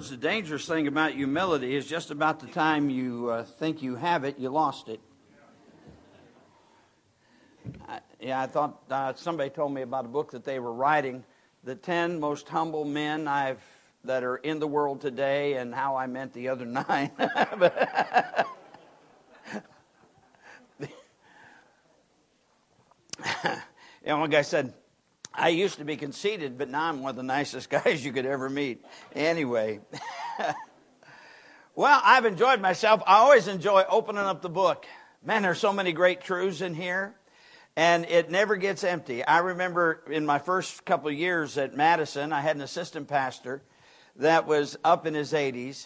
words, the dangerous thing about humility is just about the time you think you have it, you lost it. I thought somebody told me about a book that they were writing, the 10 most humble men that are in the world today, and how I meant the other 9. One guy said, I used to be conceited, but now I'm one of the nicest guys you could ever meet. Anyway. Well, I've enjoyed myself. I always enjoy opening up the book. Man, there's so many great truths in here, and it never gets empty. I remember in my first couple of years at Madison, I had an assistant pastor that was up in his 80s,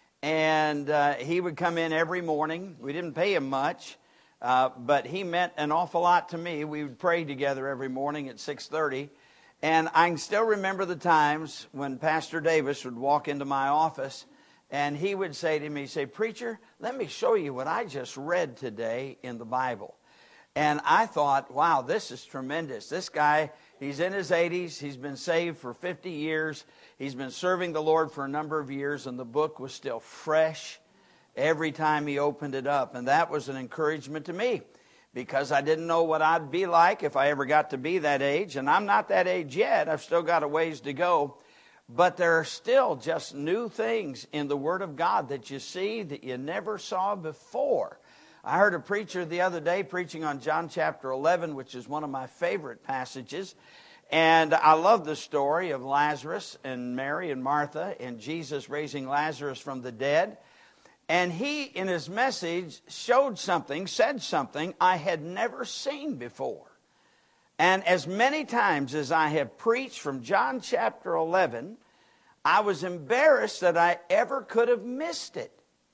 and he would come in every morning. We didn't pay him much. But he meant an awful lot to me. We would pray together every morning at 6:30. And I can still remember the times when Pastor Davis would walk into my office and he would say to me, Preacher, let me show you what I just read today in the Bible. And I thought, wow, this is tremendous. This guy, he's in his 80s. He's been saved for 50 years. He's been serving the Lord for a number of years, and the book was still fresh every time he opened it up. And that was an encouragement to me, because I didn't know what I'd be like if I ever got to be that age. And I'm not that age yet. I've still got a ways to go. But there are still just new things in the Word of God that you see that you never saw before. I heard a preacher the other day preaching on John chapter 11, which is one of my favorite passages. And I love the story of Lazarus and Mary and Martha and Jesus raising Lazarus from the dead. And he, in his message, said something I had never seen before. And as many times as I have preached from John chapter 11, I was embarrassed that I ever could have missed it.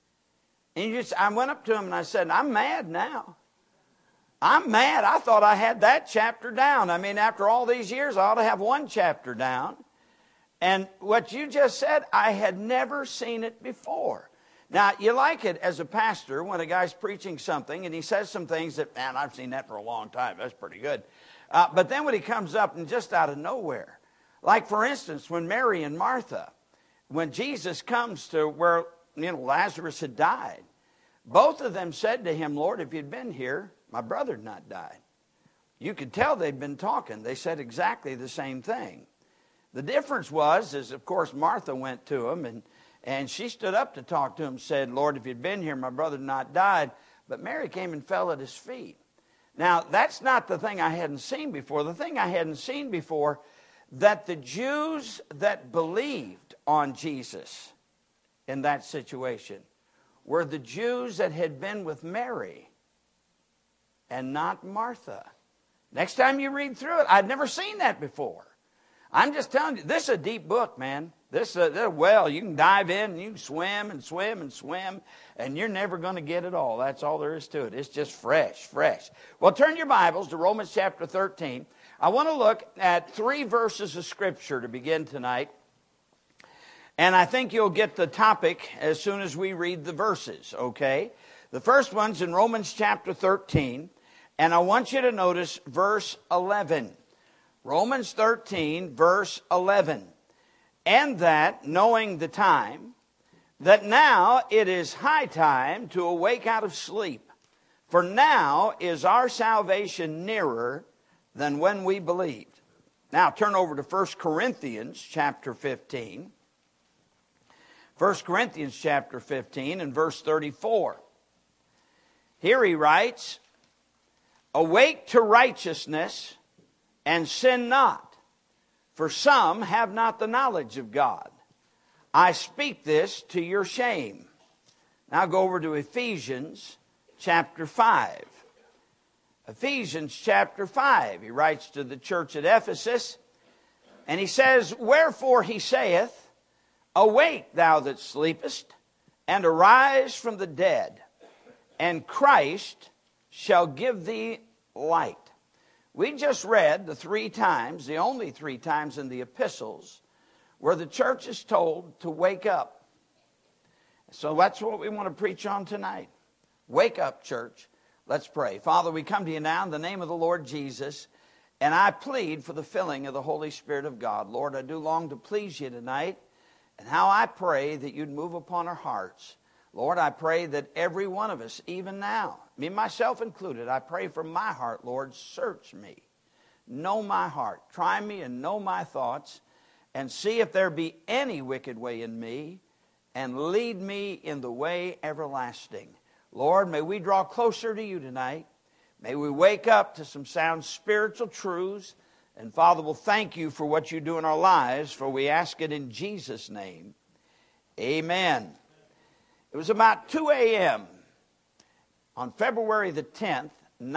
And I went up to him and I said, I'm mad now. I'm mad. I thought I had that chapter down. I mean, after all these years, I ought to have one chapter down. And what you just said, I had never seen it before. Now, you like it as a pastor when a guy's preaching something and he says some things that, man, I've seen that for a long time. That's pretty good. But then when he comes up and just out of nowhere, like, for instance, when Mary and Martha, when Jesus comes to where, Lazarus had died, both of them said to him, Lord, if you'd been here, my brother had not died. You could tell they'd been talking. They said exactly the same thing. The difference is, of course, Martha went to him and she stood up to talk to him, said, Lord, if you'd been here, my brother had not died. But Mary came and fell at his feet. Now, that's not the thing I hadn't seen before. The thing I hadn't seen before, that the Jews that believed on Jesus in that situation were the Jews that had been with Mary and not Martha. Next time you read through it, I'd never seen that before. I'm just telling you, this is a deep book, man. This well, you can dive in and you can swim and swim and swim, and you're never going to get it all. That's all there is to it. It's just fresh. Well, turn your Bibles to Romans chapter 13. I want to look at 3 verses of Scripture to begin tonight. And I think you'll get the topic as soon as we read the verses, okay? The first one's in Romans chapter 13, and I want you to notice verse 11. Romans 13, verse 11. And that, knowing the time, that now it is high time to awake out of sleep. For now is our salvation nearer than when we believed. Now turn over to 1 Corinthians chapter 15. 1 Corinthians chapter 15 and verse 34. Here he writes, Awake to righteousness and sin not. For some have not the knowledge of God. I speak this to your shame. Now go over to Ephesians chapter 5. Ephesians chapter 5. He writes to the church at Ephesus. And he says, Wherefore he saith, Awake thou that sleepest, and arise from the dead, and Christ shall give thee light. We just read the 3 times, the only 3 times in the epistles, where the church is told to wake up. So that's what we want to preach on tonight. Wake up, church. Let's pray. Father, we come to you now in the name of the Lord Jesus, and I plead for the filling of the Holy Spirit of God. Lord, I do long to please you tonight, and how I pray that you'd move upon our hearts. Lord, I pray that every one of us, even now, me myself included, I pray for my heart, Lord, search me. Know my heart. Try me and know my thoughts, and see if there be any wicked way in me, and lead me in the way everlasting. Lord, may we draw closer to you tonight. May we wake up to some sound spiritual truths. And Father, we'll thank you for what you do in our lives, for we ask it in Jesus' name. Amen. It was about 2 a.m. on February the 10th,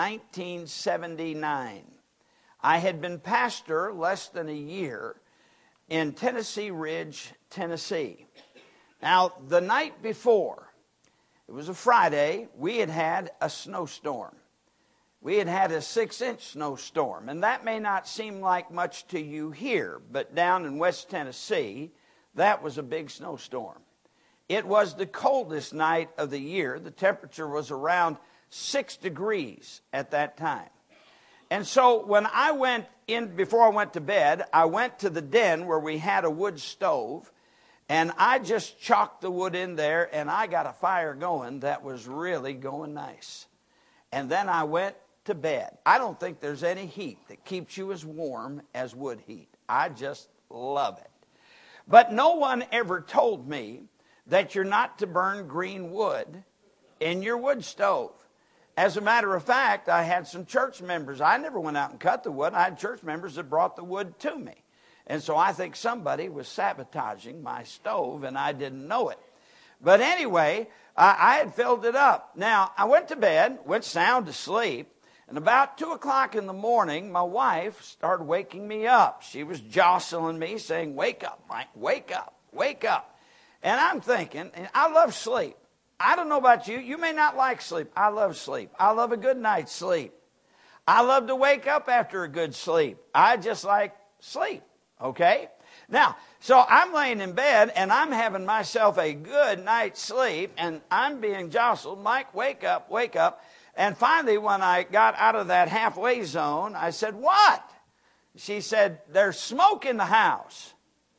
1979. I had been pastor less than a year in Tennessee Ridge, Tennessee. Now, the night before, it was a Friday, we had had a snowstorm. We had had a 6-inch snowstorm, and that may not seem like much to you here, but down in West Tennessee, that was a big snowstorm. It was the coldest night of the year. The temperature was around 6 degrees at that time. And so when I went in, before I went to bed, I went to the den where we had a wood stove, and I just chalked the wood in there, and I got a fire going that was really going nice. And then I went to bed. I don't think there's any heat that keeps you as warm as wood heat. I just love it. But no one ever told me that you're not to burn green wood in your wood stove. As a matter of fact, I had some church members. I never went out and cut the wood. I had church members that brought the wood to me. And so I think somebody was sabotaging my stove, and I didn't know it. But anyway, I had filled it up. Now, I went to bed, went sound asleep, and about 2 o'clock in the morning, my wife started waking me up. She was jostling me, saying, "Wake up, Mike, wake up, wake up." And I'm thinking, and I love sleep. I don't know about you. You may not like sleep. I love sleep. I love a good night's sleep. I love to wake up after a good sleep. I just like sleep, okay? Now, so I'm laying in bed, and I'm having myself a good night's sleep, and I'm being jostled. "Mike, wake up, wake up." And finally, when I got out of that halfway zone, I said, "What?" She said, "There's smoke in the house."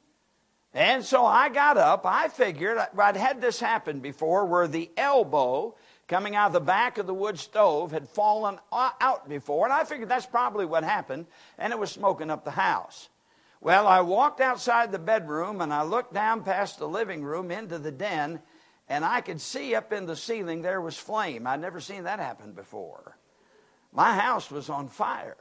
And so I got up. I figured, I'd had this happen before, where the elbow coming out of the back of the wood stove had fallen out before. And I figured that's probably what happened, and it was smoking up the house. Well, I walked outside the bedroom, and I looked down past the living room into the den, and I could see up in the ceiling there was flame. I'd never seen that happen before. My house was on fire.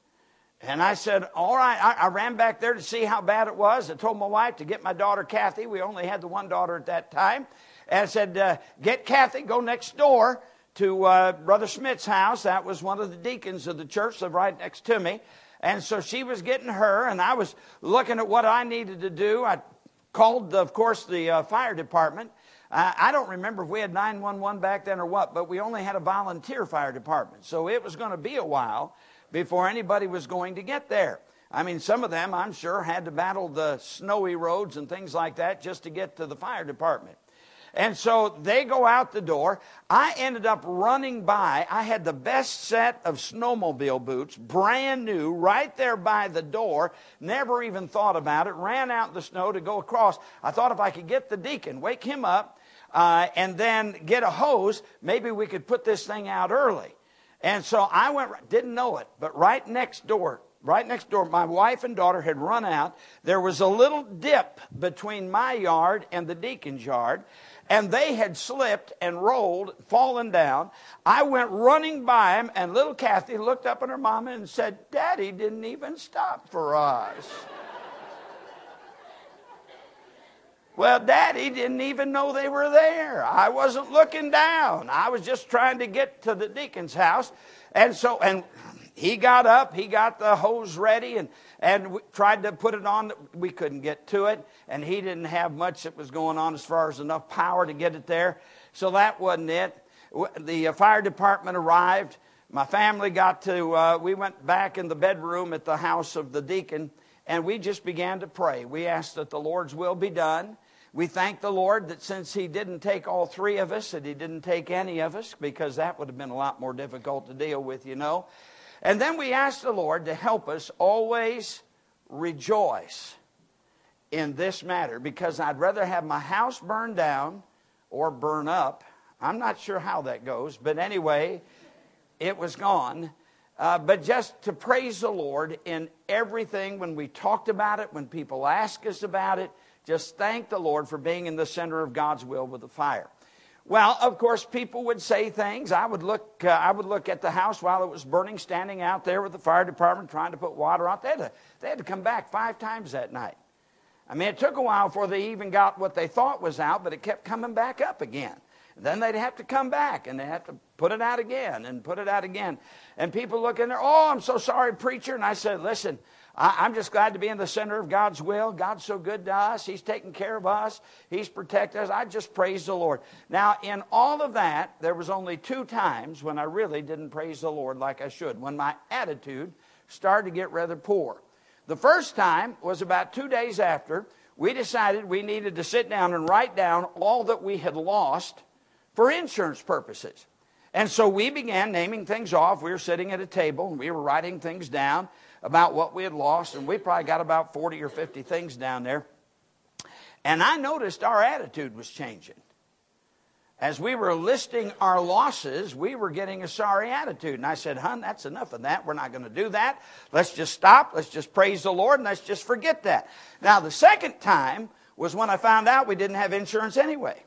And I said, all right, I ran back there to see how bad it was. I told my wife to get my daughter, Kathy. We only had the one daughter at that time. And I said, get Kathy, go next door to Brother Smith's house. That was one of the deacons of the church, lived right next to me. And so she was getting her, and I was looking at what I needed to do. I called, of course, the fire department. I don't remember if we had 911 back then or what, but we only had a volunteer fire department. So it was going to be a while before anybody was going to get there. I mean, some of them, I'm sure, had to battle the snowy roads and things like that just to get to the fire department. And so they go out the door. I ended up running by. I had the best set of snowmobile boots, brand new, right there by the door. Never even thought about it. Ran out in the snow to go across. I thought if I could get the deacon, wake him up, and then get a hose, maybe we could put this thing out early. And so I went, didn't know it, but right next door, my wife and daughter had run out. There was a little dip between my yard and the deacon's yard, and they had slipped and rolled, fallen down. I went running by them, and little Kathy looked up at her mama and said, "Daddy didn't even stop for us." Well, Daddy didn't even know they were there. I wasn't looking down. I was just trying to get to the deacon's house. And he got up, he got the hose ready, and we tried to put it on. We couldn't get to it, and he didn't have much that was going on as far as enough power to get it there. So that wasn't it. The fire department arrived. My family we went back in the bedroom at the house of the deacon, and we just began to pray. We asked that the Lord's will be done. We thank the Lord that since he didn't take all three of us, that he didn't take any of us, because that would have been a lot more difficult to deal with, you know. And then we asked the Lord to help us always rejoice in this matter, because I'd rather have my house burned down or burn up. I'm not sure how that goes, but anyway, it was gone. But just to praise the Lord in everything, when we talked about it, when people ask us about it, just thank the Lord for being in the center of God's will with the fire. Well, of course, people would say things. I would look at the house while it was burning, standing out there with the fire department trying to put water out. They had to come back 5 times that night. I mean, it took a while before they even got what they thought was out, but it kept coming back up again. And then they'd have to come back, and they'd have to put it out again and put it out again. And people look in there, oh, I'm so sorry, preacher. And I said, listen, I'm just glad to be in the center of God's will. God's so good to us. He's taking care of us. He's protected us. I just praise the Lord. Now, in all of that, there was only 2 times when I really didn't praise the Lord like I should, when my attitude started to get rather poor. The first time was about 2 days after we decided we needed to sit down and write down all that we had lost for insurance purposes. And so we began naming things off. We were sitting at a table and we were writing things down about what we had lost, and we probably got about 40 or 50 things down there. And I noticed our attitude was changing. As we were listing our losses, we were getting a sorry attitude. And I said, hon, that's enough of that. We're not going to do that. Let's just stop. Let's just praise the Lord, and let's just forget that. Now, the second time was when I found out we didn't have insurance anyway.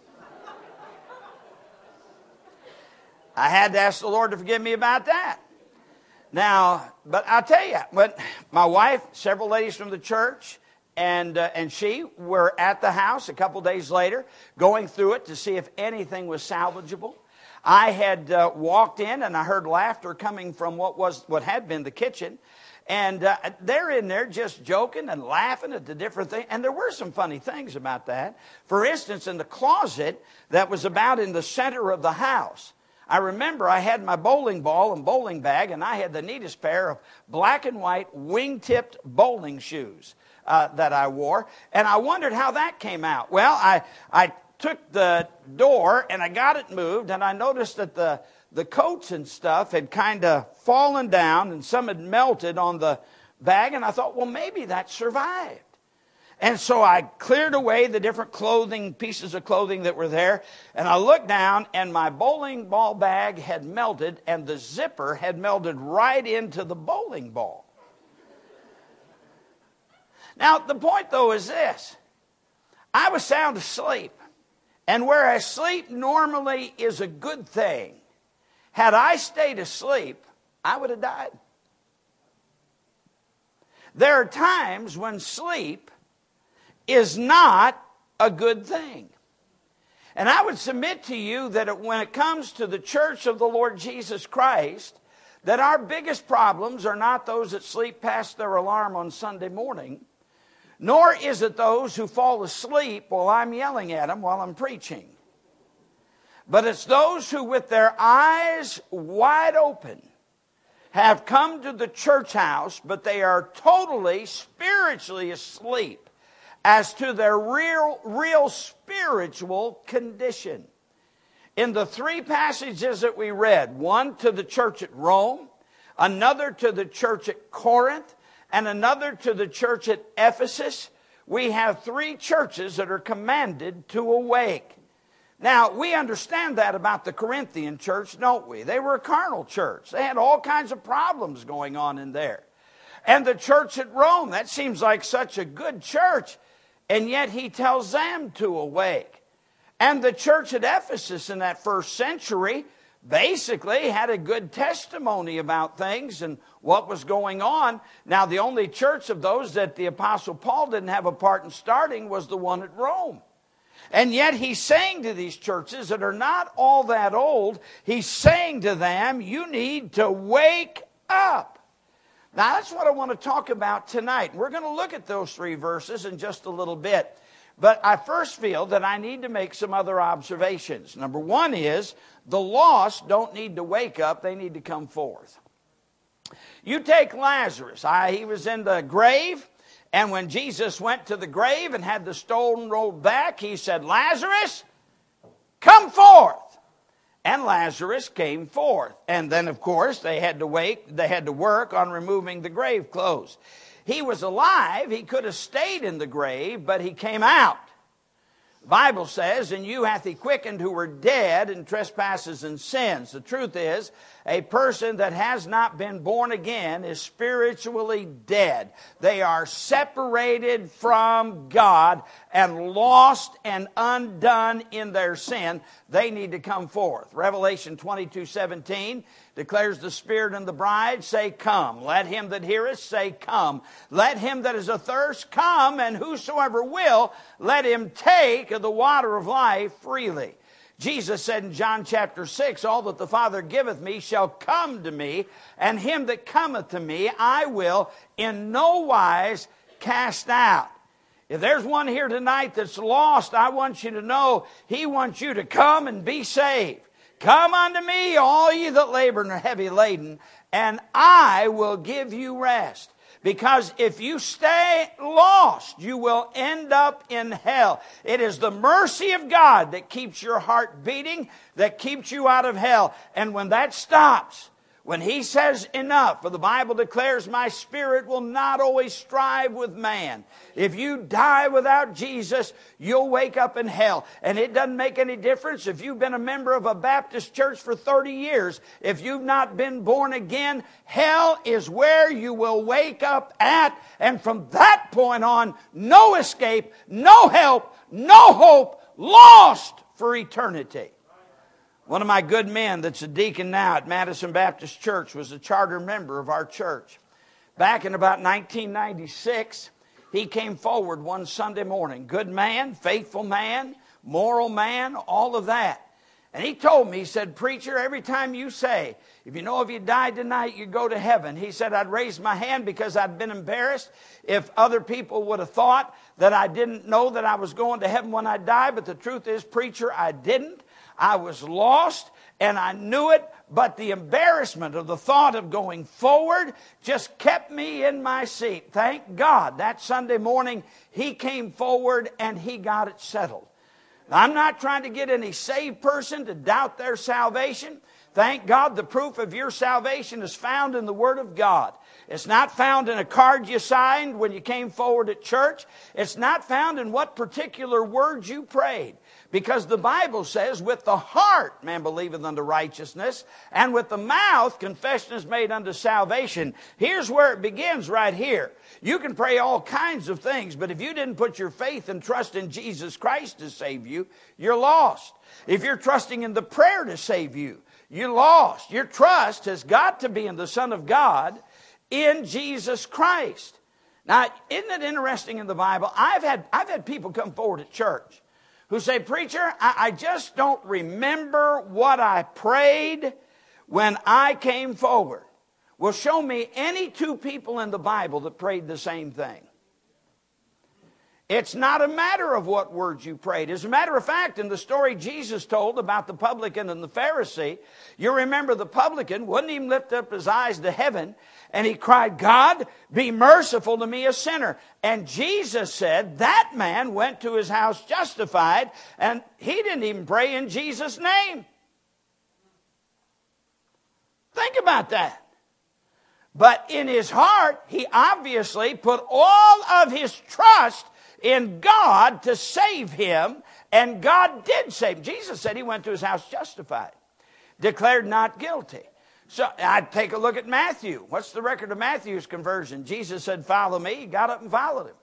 I had to ask the Lord to forgive me about that. Now, but I'll tell you, but my wife, several ladies from the church, and she were at the house a couple days later, going through it to see if anything was salvageable. I had walked in and I heard laughter coming from what had been the kitchen, and they're in there just joking and laughing at the different things. And there were some funny things about that. For instance, in the closet that was about in the center of the house, I remember I had my bowling ball and bowling bag, and I had the neatest pair of black and white wing-tipped bowling shoes that I wore. And I wondered how that came out. Well, I took the door, and I got it moved, and I noticed that the coats and stuff had kind of fallen down, and some had melted on the bag. And I thought, well, maybe that survived. And so I cleared away the different pieces of clothing that were there. And I looked down, and my bowling ball bag had melted, and the zipper had melted right into the bowling ball. Now, the point, though, is this. I was sound asleep. And whereas sleep normally is a good thing, had I stayed asleep, I would have died. There are times when sleep is not a good thing. And I would submit to you that when it comes to the church of the Lord Jesus Christ, that our biggest problems are not those that sleep past their alarm on Sunday morning, nor is it those who fall asleep while I'm yelling at them while I'm preaching. But it's those who, with their eyes wide open, have come to the church house, but they are totally spiritually asleep as to their real spiritual condition. In the 3 passages that we read, one to the church at Rome, another to the church at Corinth, and another to the church at Ephesus, we have 3 churches that are commanded to awake. Now, we understand that about the Corinthian church, don't we? They were a carnal church. They had all kinds of problems going on in there. And the church at Rome, that seems like such a good church, and yet he tells them to awake. And the church at Ephesus in that first century basically had a good testimony about things and what was going on. Now, the only church of those that the Apostle Paul didn't have a part in starting was the one at Rome. And yet he's saying to these churches that are not all that old, he's saying to them, you need to wake up. Now, that's what I want to talk about tonight. We're going to look at those 3 verses in just a little bit. But I first feel that I need to make some other observations. Number 1 is, the lost don't need to wake up, they need to come forth. You take Lazarus. He was in the grave, and when Jesus went to the grave and had the stone rolled back, he said, Lazarus, come forth. And Lazarus came forth. And then, of course, they had to work on removing the grave clothes. he was alive. He could have stayed in the grave, but he came out. The Bible says, "And you hath he quickened who were dead in trespasses and sins." The truth is, a person that has not been born again is spiritually dead. They are separated from God and lost and undone in their sin. They need to come forth. Revelation 22:17 declares, "The Spirit and the bride say, Come. Let him that heareth say, Come. Let him that is athirst come, and whosoever will, let him take of the water of life freely." Jesus said in John chapter 6, "All that the Father giveth me shall come to me, and him that cometh to me I will in no wise cast out." If there's one here tonight that's lost, I want you to know he wants you to come and be saved. "Come unto me, all ye that labor and are heavy laden, and I will give you rest." Because if you stay lost, you will end up in hell. It is the mercy of God that keeps your heart beating, that keeps you out of hell. And when that stops, when he says enough, for the Bible declares, "My spirit will not always strive with man." If you die without Jesus, you'll wake up in hell. And it doesn't make any difference if you've been a member of a Baptist church for 30 years. If you've not been born again, hell is where you will wake up at. And from that point on, no escape, no help, no hope, lost for eternity. One of my good men that's a deacon now at Madison Baptist Church was a charter member of our church. Back in about 1996, he came forward one Sunday morning. Good man, faithful man, moral man, all of that. And he told me, he said, "Preacher, every time you say, if you know if you died tonight, you go to heaven." He said, "I'd raise my hand because I'd been embarrassed if other people would have thought that I didn't know that I was going to heaven when I died. But the truth is, preacher, I didn't. I was lost and I knew it, but the embarrassment of the thought of going forward just kept me in my seat." Thank God that Sunday morning he came forward and he got it settled. Now, I'm not trying to get any saved person to doubt their salvation. Thank God the proof of your salvation is found in the Word of God. It's not found in a card you signed when you came forward at church. It's not found in what particular words you prayed. Because the Bible says, "With the heart man believeth unto righteousness, and with the mouth confession is made unto salvation." Here's where it begins right here. You can pray all kinds of things, but if you didn't put your faith and trust in Jesus Christ to save you, you're lost. If you're trusting in the prayer to save you, you're lost. Your trust has got to be in the Son of God, in Jesus Christ. Now, isn't it interesting in the Bible? I've had people come forward at church who say, "Preacher, I just don't remember what I prayed when I came forward." Well, show me any two people in the Bible that prayed the same thing. It's not a matter of what words you prayed. As a matter of fact, in the story Jesus told about the publican and the Pharisee, you remember the publican wouldn't even lift up his eyes to heaven, and he cried, "God, be merciful to me, a sinner." And Jesus said that man went to his house justified, and he didn't even pray in Jesus' name. Think about that. But in his heart, he obviously put all of his trust in God to save him, and God did save him. Jesus said he went to his house justified, declared not guilty. So I'd take a look at Matthew. What's the record of Matthew's conversion? Jesus said, "Follow me." He got up and followed him.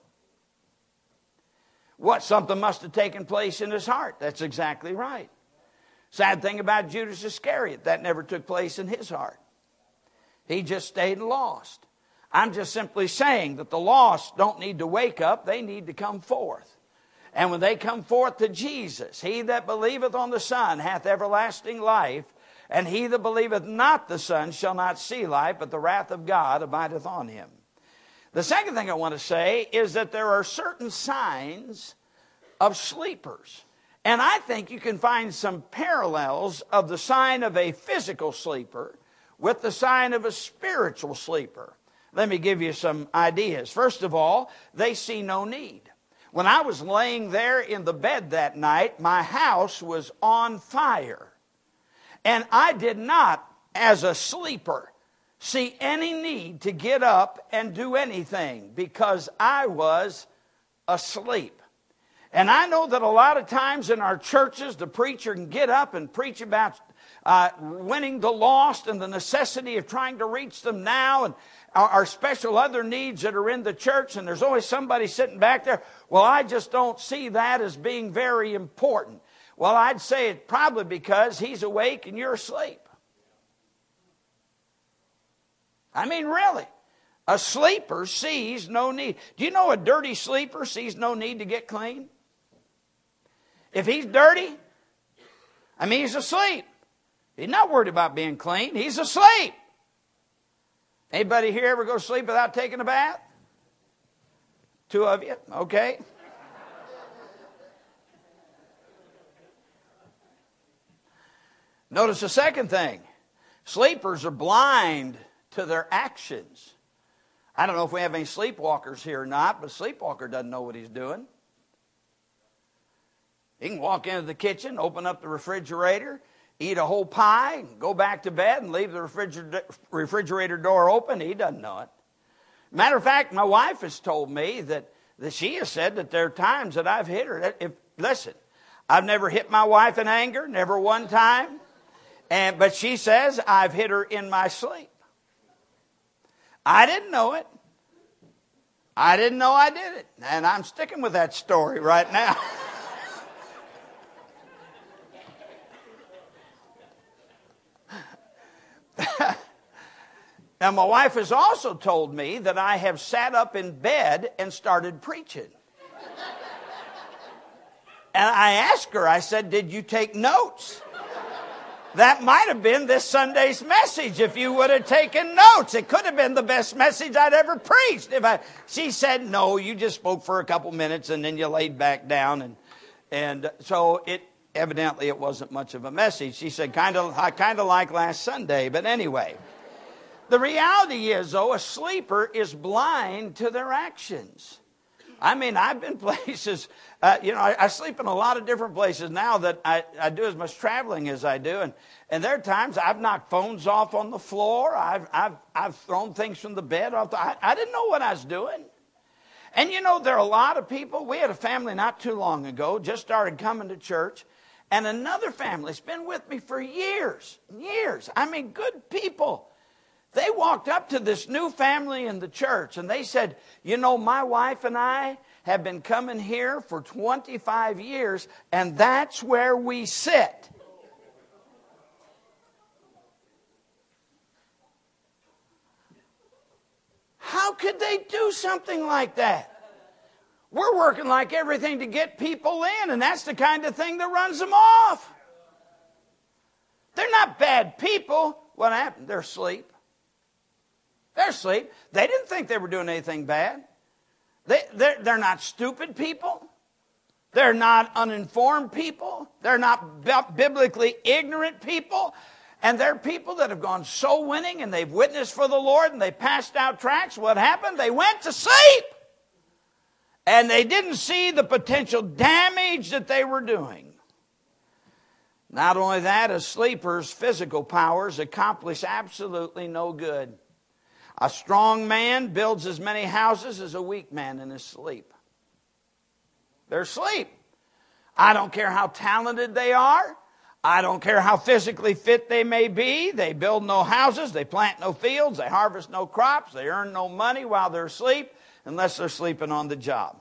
What? Something must have taken place in his heart. That's exactly right. Sad thing about Judas Iscariot, that never took place in his heart. He just stayed lost. I'm just simply saying that the lost don't need to wake up. They need to come forth. And when they come forth to Jesus, "He that believeth on the Son hath everlasting life, and he that believeth not the Son shall not see life, but the wrath of God abideth on him." The second thing I want to say is that there are certain signs of sleepers. And I think you can find some parallels of the sign of a physical sleeper with the sign of a spiritual sleeper. Let me give you some ideas. First of all, they see no need. When I was laying there in the bed that night, my house was on fire. And I did not, as a sleeper, see any need to get up and do anything because I was asleep. And I know that a lot of times in our churches, the preacher can get up and preach about winning the lost and the necessity of trying to reach them now, and our special other needs that are in the church, and there's always somebody sitting back there. Well, I just don't see that as being very important. Well, I'd say it's probably because he's awake and you're asleep. I mean, really. A sleeper sees no need. Do you know a dirty sleeper sees no need to get clean? If he's dirty, I mean, he's asleep. He's not worried about being clean. He's asleep. Anybody here ever go to sleep without taking a bath? Two of you? Okay. Notice the second thing. Sleepers are blind to their actions. I don't know if we have any sleepwalkers here or not, but a sleepwalker doesn't know what he's doing. He can walk into the kitchen, open up the refrigerator, eat a whole pie, go back to bed, and leave the refrigerator door open. He doesn't know it. Matter of fact, my wife has told me that she has said that there are times that I've hit her. Listen, I've never hit my wife in anger, never one time. But she says I've hit her in my sleep. I didn't know it. I didn't know I did it. And I'm sticking with that story right now. Now, my wife has also told me that I have sat up in bed and started preaching. And I asked her, I said, did you take notes? That might have been this Sunday's message if you would have taken notes. It could have been the best message I'd ever preached. She said, no, you just spoke for a couple minutes and then you laid back down. And so evidently it wasn't much of a message. She said, I kind of like last Sunday. But anyway, the reality is, though, a sleeper is blind to their actions. I mean, I've been places, I sleep in a lot of different places now that I do as much traveling as I do. And there are times I've knocked phones off on the floor. I've thrown things from the bed off. I didn't know what I was doing. And there are a lot of people. We had a family not too long ago, just started coming to church. And another family's been with me for years. I mean, good people. They walked up to this new family in the church and they said, my wife and I have been coming here for 25 years and that's where we sit. How could they do something like that? We're working like everything to get people in, and that's the kind of thing that runs them off. They're not bad people. What happened? They're asleep. They're asleep. They didn't think they were doing anything bad. They're not stupid people. They're not uninformed people. They're not biblically ignorant people. And they're people that have gone soul winning and they've witnessed for the Lord and they passed out tracts. What happened? They went to sleep. And they didn't see the potential damage that they were doing. Not only that, as sleepers, physical powers accomplish absolutely no good. A strong man builds as many houses as a weak man in his sleep. They're asleep. I don't care how talented they are. I don't care how physically fit they may be. They build no houses. They plant no fields. They harvest no crops. They earn no money while they're asleep unless they're sleeping on the job.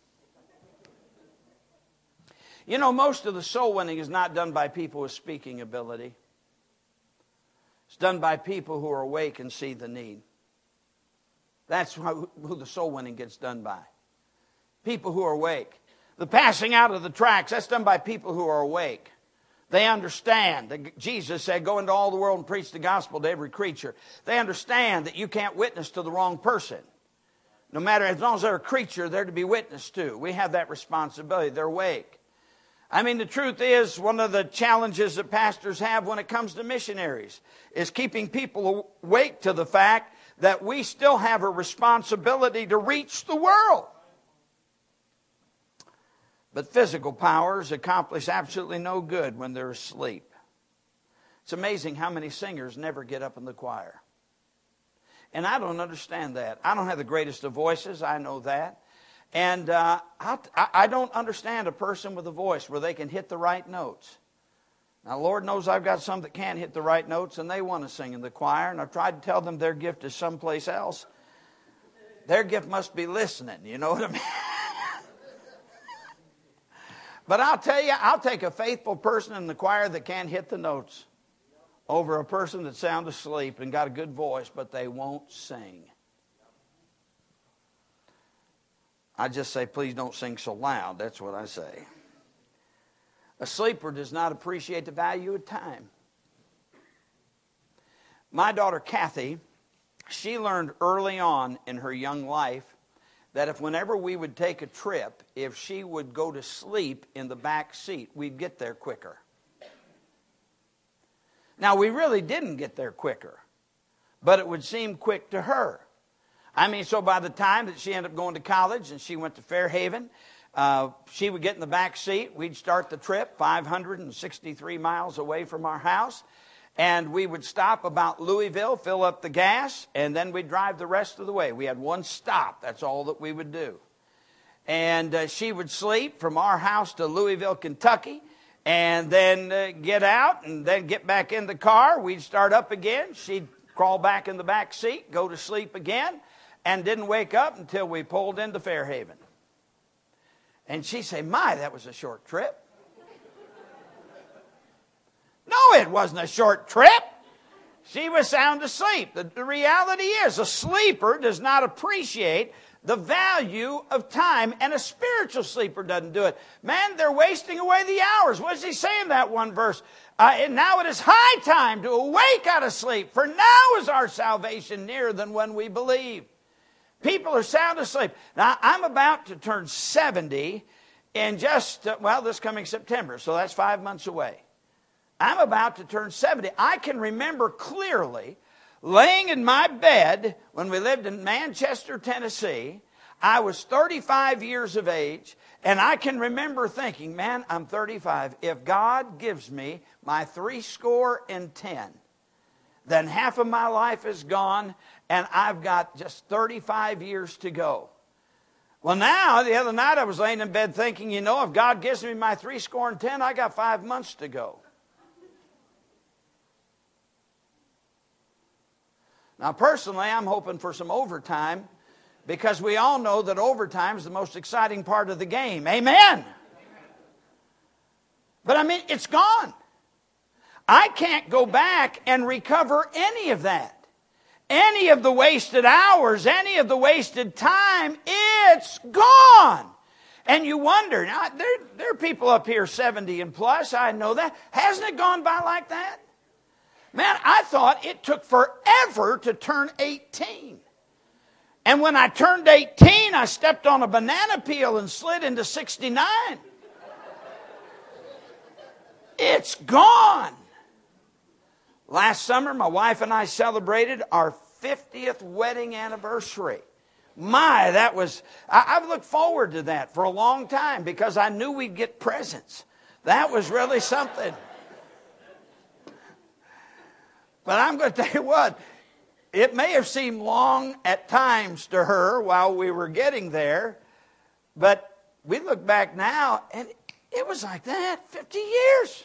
Most of the soul winning is not done by people with speaking ability. It's done by people who are awake and see the need. That's who the soul winning gets done by. People who are awake. The passing out of the tracts, that's done by people who are awake. They understand that Jesus said, go into all the world and preach the gospel to every creature. They understand that you can't witness to the wrong person. No matter, as long as they're a creature, they're to be witnessed to. We have that responsibility. They're awake. I mean, the truth is, one of the challenges that pastors have when it comes to missionaries is keeping people awake to the fact that we still have a responsibility to reach the world. But physical powers accomplish absolutely no good when they're asleep. It's amazing how many singers never get up in the choir. And I don't understand that. I don't have the greatest of voices. I know that. And I don't understand a person with a voice where they can hit the right notes. Now, Lord knows I've got some that can't hit the right notes, and they want to sing in the choir. And I've tried to tell them their gift is someplace else. Their gift must be listening. You know what I mean? But I'll tell you, I'll take a faithful person in the choir that can't hit the notes over a person that's sound asleep and got a good voice, but they won't sing. I just say, please don't sing so loud. That's what I say. A sleeper does not appreciate the value of time. My daughter Kathy, she learned early on in her young life that if whenever we would take a trip, if she would go to sleep in the back seat, we'd get there quicker. Now, we really didn't get there quicker, but it would seem quick to her. I mean, so by the time that she ended up going to college and she went to Fairhaven, she would get in the back seat. We'd start the trip 563 miles away from our house. And we would stop about Louisville, fill up the gas, and then we'd drive the rest of the way. We had one stop. That's all that we would do. And she would sleep from our house to Louisville, Kentucky, and then get out and then get back in the car. We'd start up again. She'd crawl back in the back seat, go to sleep again, and didn't wake up until we pulled into Fairhaven. And she'd say, my, that was a short trip. No, it wasn't a short trip. She was sound asleep. The reality is, a sleeper does not appreciate the value of time, and a spiritual sleeper doesn't do it. Man, they're wasting away the hours. What does he say in that one verse? And now it is high time to awake out of sleep, for now is our salvation nearer than when we believe. People are sound asleep. Now, I'm about to turn 70 in just, this coming September, so that's 5 months away. I'm about to turn 70. I can remember clearly laying in my bed when we lived in Manchester, Tennessee. I was 35 years of age, and I can remember thinking, man, I'm 35. If God gives me my 70, then half of my life is gone, and I've got just 35 years to go. Well, now, the other night I was laying in bed thinking, if God gives me my 70, I got 5 months to go. Now, personally, I'm hoping for some overtime because we all know that overtime is the most exciting part of the game. Amen? But I mean, it's gone. I can't go back and recover any of that. Any of the wasted hours, any of the wasted time, it's gone. And you wonder, now, there are people up here 70 and plus, I know that. Hasn't it gone by like that? Man, I thought it took forever to turn 18. And when I turned 18, I stepped on a banana peel and slid into 69. It's gone. Last summer, my wife and I celebrated our 50th wedding anniversary. My, that was, I've looked forward to that for a long time because I knew we'd get presents. That was really something. But I'm going to tell you what, it may have seemed long at times to her while we were getting there, but we look back now and it was like that 50 years.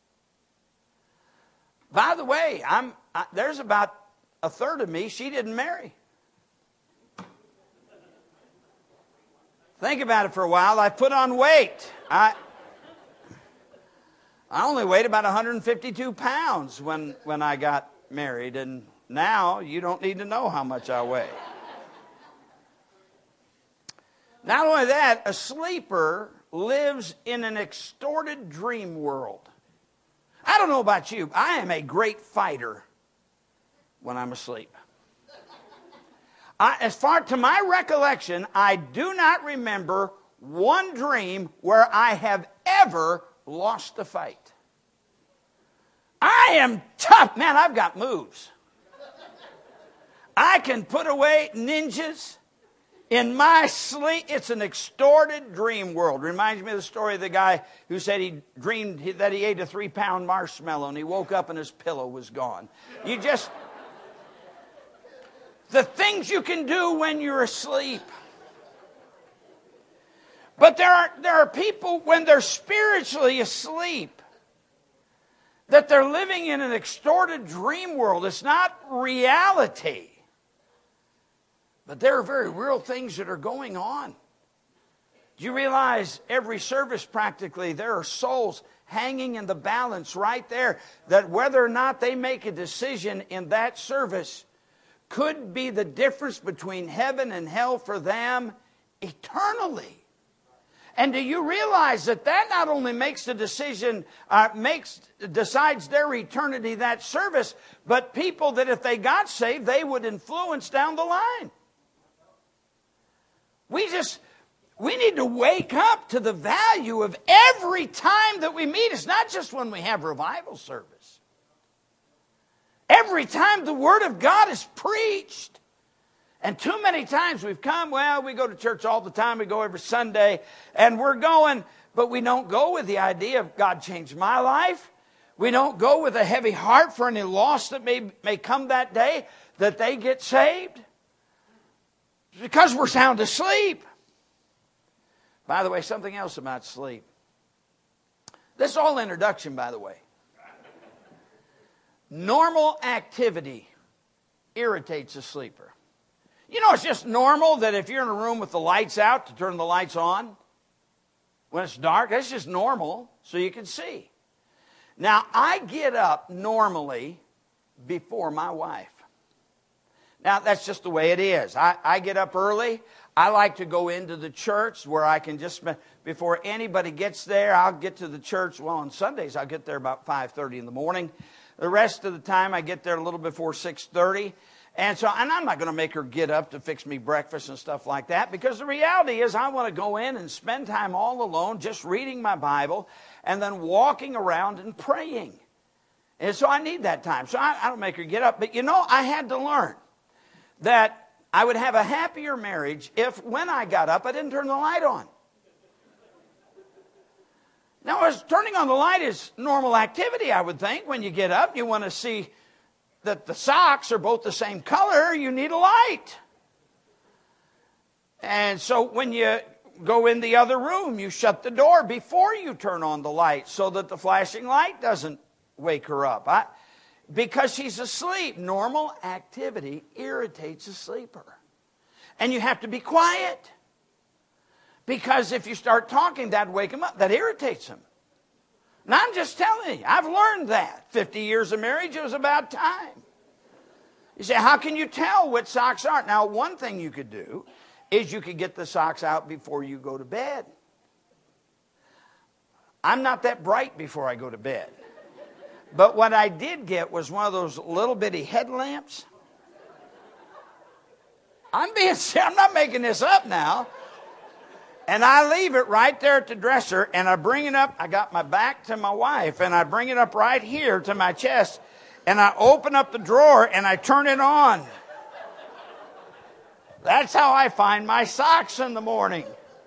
By the way, there's about a third of me she didn't marry. Think about it for a while. I put on weight. I only weighed about 152 pounds when I got married, and now you don't need to know how much I weigh. Not only that, a sleeper lives in an extorted dream world. I don't know about you, I am a great fighter when I'm asleep. As far to my recollection, I do not remember one dream where I have ever lost a fight. I am tough. Man, I've got moves. I can put away ninjas in my sleep. It's an extorted dream world. Reminds me of the story of the guy who said he dreamed that he ate a 3-pound marshmallow and he woke up and his pillow was gone. the things you can do when you're asleep. But there are people, when they're spiritually asleep, that they're living in an extorted dream world. It's not reality. But there are very real things that are going on. Do you realize every service practically, there are souls hanging in the balance right there, that whether or not they make a decision in that service could be the difference between heaven and hell for them eternally. And do you realize that not only makes the decision, decides their eternity, that service, but people that if they got saved, they would influence down the line. We need to wake up to the value of every time that we meet. It's not just when we have revival service. Every time the Word of God is preached. And too many times we've come, we go to church all the time. We go every Sunday. And we're going, but we don't go with the idea of God changed my life. We don't go with a heavy heart for any loss that may come that day, that they get saved. Because we're sound asleep. By the way, something else about sleep. This is all introduction, by the way. Normal activity irritates a sleeper. You know, it's just normal that if you're in a room with the lights out, to turn the lights on when it's dark. That's just normal, so you can see. Now, I get up normally before my wife. Now, that's just the way it is. I get up early. I like to go into the church where I can just, before anybody gets there, I'll get to the church. Well, on Sundays, I'll get there about 5:30 in the morning. The rest of the time, I get there a little before 6:30. And I'm not going to make her get up to fix me breakfast and stuff like that, because the reality is I want to go in and spend time all alone, just reading my Bible, and then walking around and praying. And so I need that time. So I don't make her get up. But I had to learn that I would have a happier marriage if when I got up, I didn't turn the light on. Now, as turning on the light is normal activity, I would think. When you get up, you want to see that the socks are both the same color, you need a light. And so when you go in the other room, you shut the door before you turn on the light so that the flashing light doesn't wake her up. Because she's asleep. Normal activity irritates a sleeper. And you have to be quiet. Because if you start talking, that'd wake him up. That irritates him. Now, I'm just telling you, I've learned that. 50 years of marriage, it was about time. You say, how can you tell what socks are? Now, one thing you could do is you could get the socks out before you go to bed. I'm not that bright before I go to bed. But what I did get was one of those little bitty headlamps. I'm not making this up now. And I leave it right there at the dresser, and I bring it up. I got my back to my wife, and I bring it up right here to my chest, and I open up the drawer, and I turn it on. That's how I find my socks in the morning.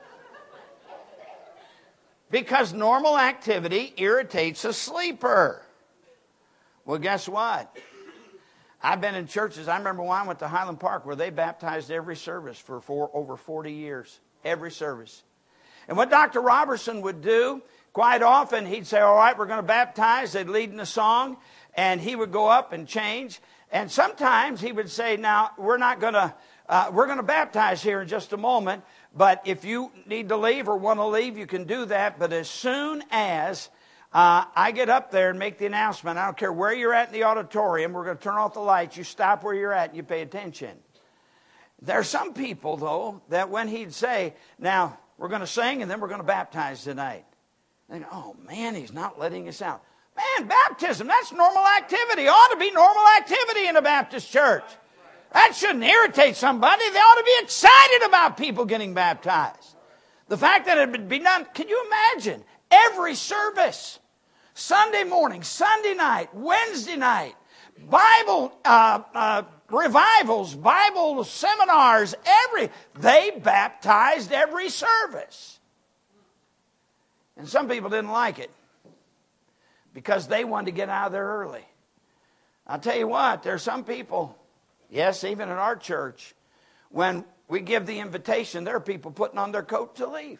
Because normal activity irritates a sleeper. Well, guess what? I've been in churches. I remember when I went to Highland Park where they baptized every service for over 40 years. Every service. And what Dr. Robertson would do, quite often, he'd say, all right, we're going to baptize. They'd lead in a song, and he would go up and change. And sometimes he would say, now, we're going to baptize here in just a moment, but if you need to leave or want to leave, you can do that. But as soon as I get up there and make the announcement, I don't care where you're at in the auditorium, we're going to turn off the lights, you stop where you're at and you pay attention. There are some people, though, that when he'd say, now, we're going to sing and then we're going to baptize tonight. They go, oh, man, he's not letting us out. Man, baptism, that's normal activity. Ought to be normal activity in a Baptist church. That shouldn't irritate somebody. They ought to be excited about people getting baptized. The fact that it would be done, can you imagine? Every service, Sunday morning, Sunday night, Wednesday night, Bible revivals, Bible seminars, they baptized every service. And some people didn't like it because they wanted to get out of there early. I'll tell you what, there are some people, Yes, even in our church, when we give the invitation, there are people putting on their coat to leave.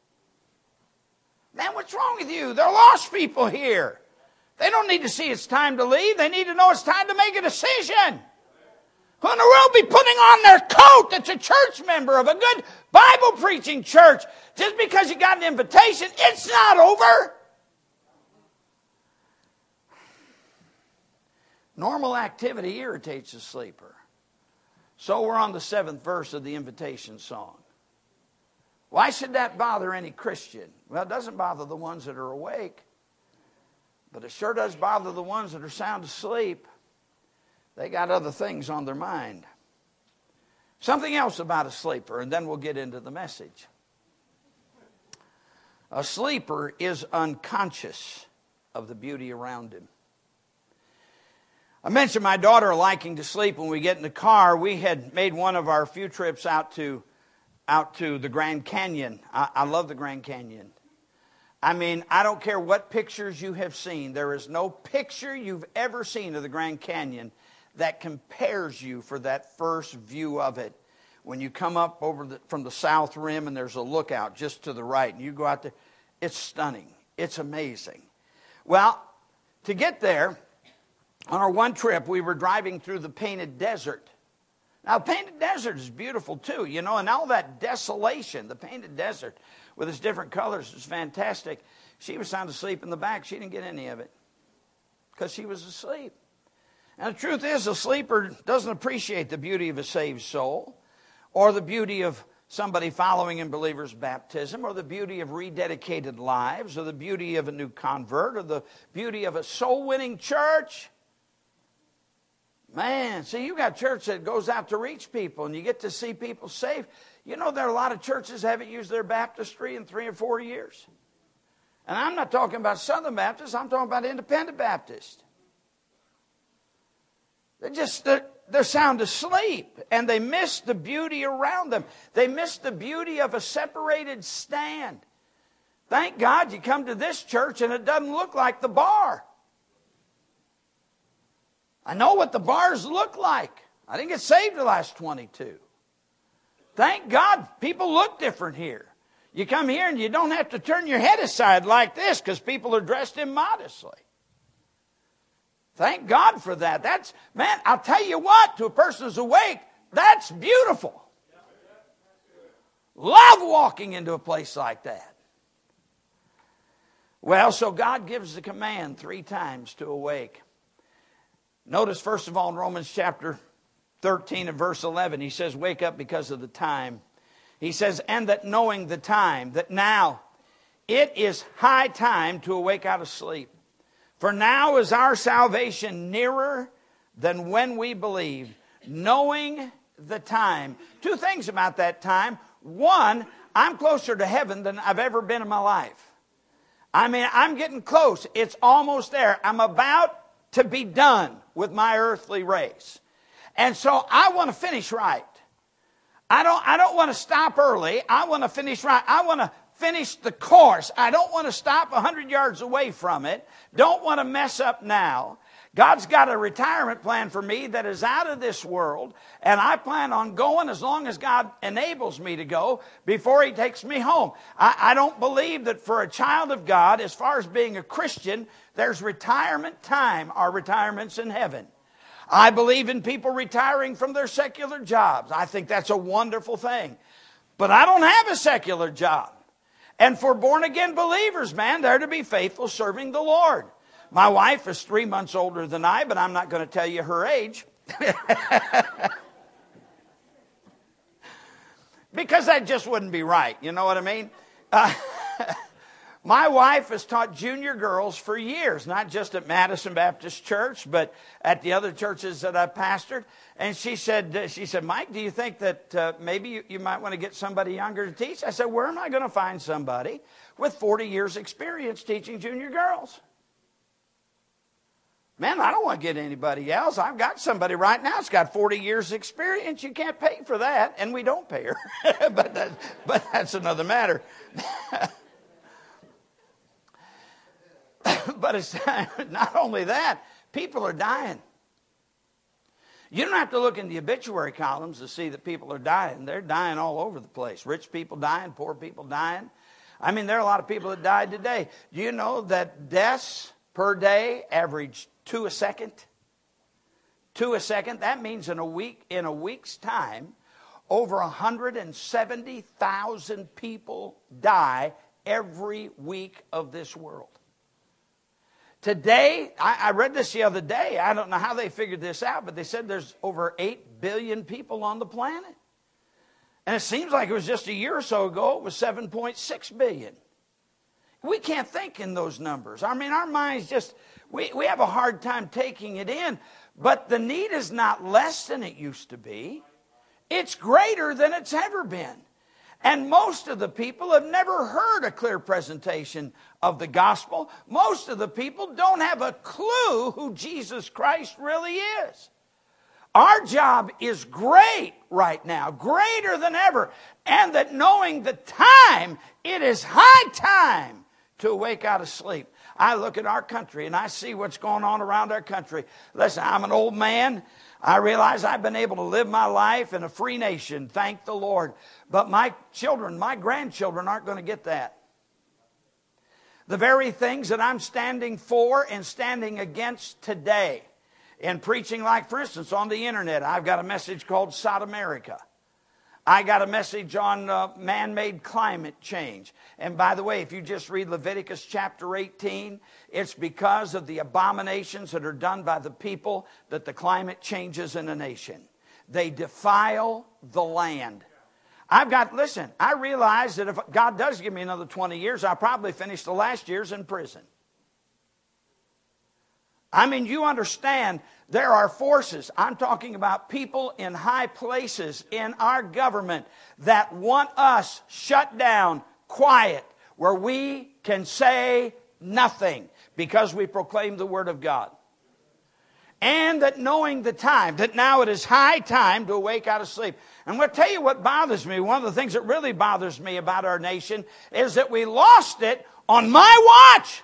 Man, what's wrong with you? There are lost people here. They don't need to see it's time to leave. They need to know it's time to make a decision. Who in the world be putting on their coat that's a church member of a good Bible preaching church just because you got an invitation? It's not over. Normal activity irritates a sleeper. So we're on the 7th verse of the invitation song. Why should that bother any Christian? Well, it doesn't bother the ones that are awake, but it sure does bother the ones that are sound asleep. They got other things on their mind. Something else about a sleeper, and then we'll get into the message. A sleeper is unconscious of the beauty around him. I mentioned my daughter liking to sleep when we get in the car. We had made one of our few trips out to the Grand Canyon. I love the Grand Canyon. I mean, I don't care what pictures you have seen. There is no picture you've ever seen of the Grand Canyon that compares you for that first view of it. When you come up from the south rim and there's a lookout just to the right and you go out there, it's stunning. It's amazing. Well, to get there, on our one trip, we were driving through the Painted Desert. Now, Painted Desert is beautiful too, and all that desolation, the Painted Desert with its different colors is fantastic. She was sound asleep in the back. She didn't get any of it because she was asleep. And the truth is, a sleeper doesn't appreciate the beauty of a saved soul or the beauty of somebody following in believers' baptism or the beauty of rededicated lives or the beauty of a new convert or the beauty of a soul-winning church. Man, see, you got church that goes out to reach people and you get to see people saved. There are a lot of churches that haven't used their baptistry in 3 or 4 years. And I'm not talking about Southern Baptists, I'm talking about Independent Baptists. They're sound asleep and they miss the beauty around them. They miss the beauty of a separated stand. Thank God you come to this church and it doesn't look like the bar. I know what the bars look like. I didn't get saved the last 22. Thank God people look different here. You come here and you don't have to turn your head aside like this because people are dressed immodestly. Thank God for that. Man, I'll tell you what, to a person who's awake, that's beautiful. Love walking into a place like that. Well, so God gives the command 3 times to awake. Notice, first of all, in Romans chapter 13 and verse 11, he says, wake up because of the time. He says, and that knowing the time, that now it is high time to awake out of sleep. For now is our salvation nearer than when we believed, knowing the time. 2 things about that time. 1, I'm closer to heaven than I've ever been in my life. I mean, I'm getting close. It's almost there. I'm about to be done with my earthly race. And so I want to finish right. I don't want to stop early. I want to finish right. I want to finish the course. I don't want to stop 100 yards away from it. Don't want to mess up now. God's got a retirement plan for me that is out of this world, and I plan on going as long as God enables me to go before He takes me home. I don't believe that for a child of God, as far as being a Christian, there's retirement time or retirements in heaven. I believe in people retiring from their secular jobs. I think that's a wonderful thing. But I don't have a secular job. And for born-again believers, man, they're to be faithful serving the Lord. My wife is 3 months older than I, but I'm not going to tell you her age. Because that just wouldn't be right. You know what I mean? My wife has taught junior girls for years, not just at Madison Baptist Church, but at the other churches that I've pastored. And she said, Mike, do you think that maybe you might want to get somebody younger to teach? I said, where am I going to find somebody with 40 years experience teaching junior girls? Man, I don't want to get anybody else. I've got somebody right now that's got 40 years experience. You can't pay for that, and we don't pay her. but that's another matter. But it's not only that, people are dying. You don't have to look in the obituary columns to see that people are dying. They're dying all over the place. Rich people dying, poor people dying. I mean, there are a lot of people that died today. Do you know that deaths per day average 2 a second? 2 a second. That means in a week's time, over 170,000 people die every week of this world. Today, I read this the other day. I don't know how they figured this out, but they said there's over 8 billion people on the planet. And it seems like it was just a year or so ago, it was 7.6 billion. We can't think in those numbers. I mean, our minds just, we have a hard time taking it in. But the need is not less than it used to be. It's greater than it's ever been. And most of the people have never heard a clear presentation of the gospel. Most of the people don't have a clue who Jesus Christ really is. Our job is great right now, greater than ever. And that knowing the time, it is high time to awake out of sleep. I look at our country and I see what's going on around our country. Listen, I'm an old man. I realize I've been able to live my life in a free nation, thank the Lord. But my children, my grandchildren aren't going to get that. The very things that I'm standing for and standing against today in preaching, like for instance on the internet, I've got a message called Sodomerica. I got a message on man-made climate change. And by the way, if you just read Leviticus chapter 18, it's because of the abominations that are done by the people that the climate changes in a nation. They defile the land. Listen, I realize that if God does give me another 20 years, I'll probably finish the last years in prison. I mean, you understand, there are forces, I'm talking about people in high places in our government that want us shut down, quiet, where we can say nothing because we proclaim the Word of God. And that knowing the time, that now it is high time to awake out of sleep. I'm going to tell you what bothers me. One of the things that really bothers me about our nation is that we lost it on my watch.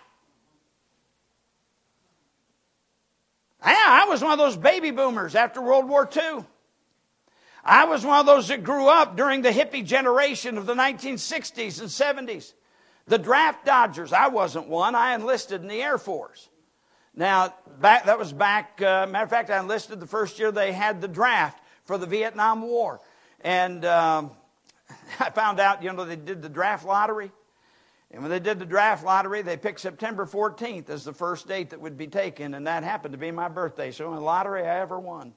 Yeah, I was one of those baby boomers after World War II. I was one of those that grew up during the hippie generation of the 1960s and 70s. The draft dodgers. I wasn't one. I enlisted in the Air Force. Now, that was back, matter of fact, I enlisted the first year they had the draft for the Vietnam War. And I found out, they did the draft lottery. And when they did the draft lottery, they picked September 14th as the first date that would be taken. And that happened to be my birthday. So in the lottery, I ever won.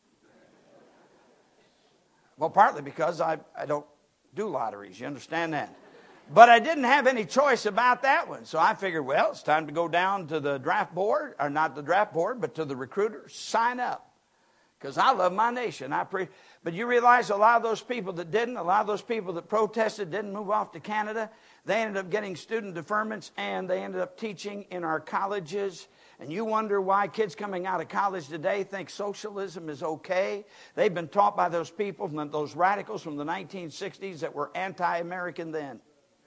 Well, partly because I don't do lotteries. You understand that? But I didn't have any choice about that one. So I figured, well, it's time to go down to the draft board. Or not the draft board, but to the recruiters. Sign up. Because I love my nation. But you realize a lot of those people that didn't, a lot of those people that protested didn't move off to Canada. They ended up getting student deferments and they ended up teaching in our colleges. And you wonder why kids coming out of college today think socialism is okay. They've been taught by those people, those radicals from the 1960s that were anti-American then.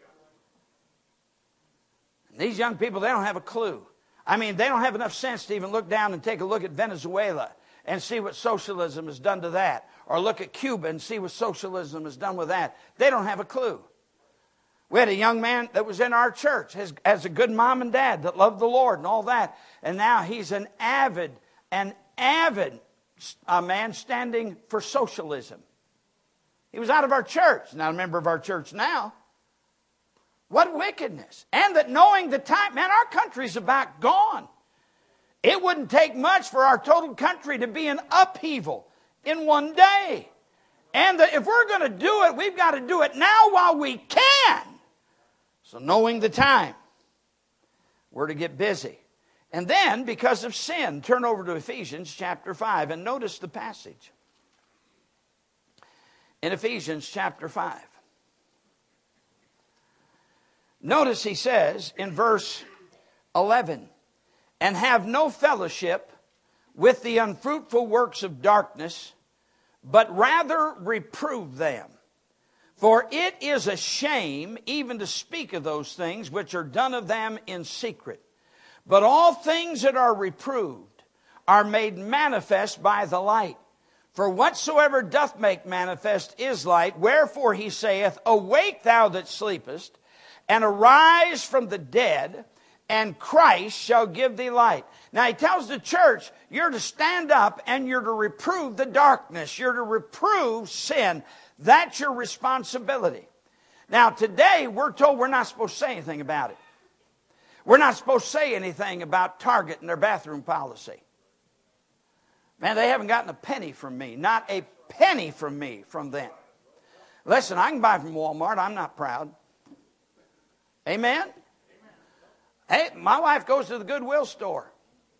And these young people, they don't have a clue. I mean, they don't have enough sense to even look down and take a look at Venezuela and see what socialism has done to that. Or look at Cuba and see what socialism has done with that. They don't have a clue. We had a young man that was in our church, has a good mom and dad that loved the Lord and all that. And now he's an avid man standing for socialism. He was out of our church, not a member of our church now. What wickedness. And that knowing the time, man, our country's about gone. It wouldn't take much for our total country to be in upheaval in one day. And that if we're going to do it, we've got to do it now while we can. So knowing the time, we're to get busy. And then, because of sin, turn over to Ephesians chapter 5 and notice the passage. In Ephesians chapter 5. Notice he says in verse 11, and have no fellowship with the unfruitful works of darkness, but rather reprove them. For it is a shame even to speak of those things which are done of them in secret. But all things that are reproved are made manifest by the light, For whatsoever doth make manifest is light. Wherefore he saith, Awake thou that sleepest, and arise from the dead, and Christ shall give thee light. Now he tells the church, you're to stand up and you're to reprove the darkness. You're to reprove sin. That's your responsibility. Now today we're told we're not supposed to say anything about it. We're not supposed to say anything about Target and their bathroom policy. Man, they haven't gotten a penny from me. Not a penny from me from them. Listen, I can buy from Walmart. I'm not proud. Amen? Hey, my wife goes to the Goodwill store.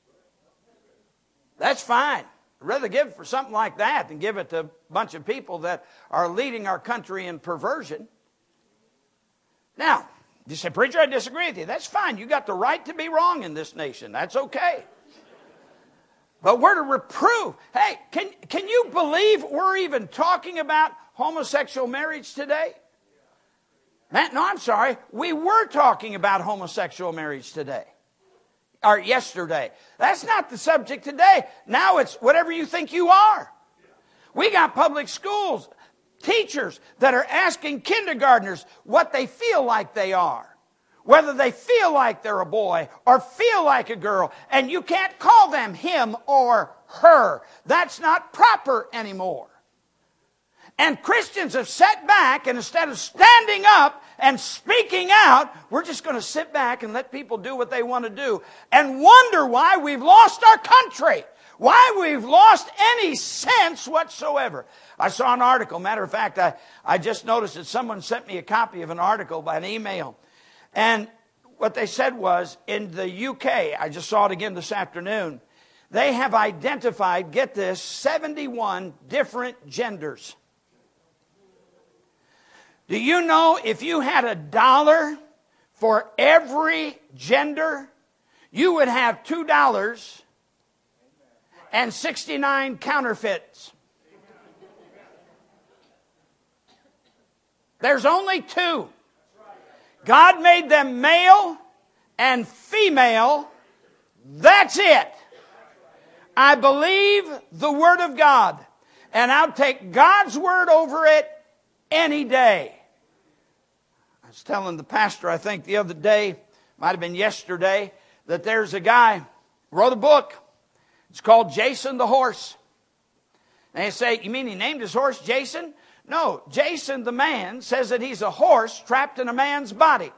That's fine. I'd rather give it for something like that than give it to a bunch of people that are leading our country in perversion. Now, you say, preacher, I disagree with you. That's fine. You got the right to be wrong in this nation. That's okay. But we're to reprove. Hey, can you believe we're even talking about homosexual marriage today? Man, no, I'm sorry. We were talking about homosexual marriage today. Or yesterday. That's not the subject today. Now it's whatever you think you are. We got public schools, teachers that are asking kindergartners what they feel like they are. Whether they feel like they're a boy or feel like a girl. And you can't call them him or her. That's not proper anymore. And Christians have sat back, and instead of standing up and speaking out, we're just going to sit back and let people do what they want to do and wonder why we've lost our country, why we've lost any sense whatsoever. I saw an article. Matter of fact, I just noticed that someone sent me a copy of an article by an email. And what they said was, in the UK, I just saw it again this afternoon, they have identified, get this, 71 different genders. Do you know if you had $1 for every gender, you would have $2 and 69 counterfeits? There's only 2. God made them male and female. That's it. I believe the Word of God. And I'll take God's Word over it any day. I was telling the pastor, I think the other day, might have been yesterday, that there's a guy wrote a book. It's called Jason the Horse. And they say, you mean he named his horse Jason? No, Jason the man says that he's a horse trapped in a man's body.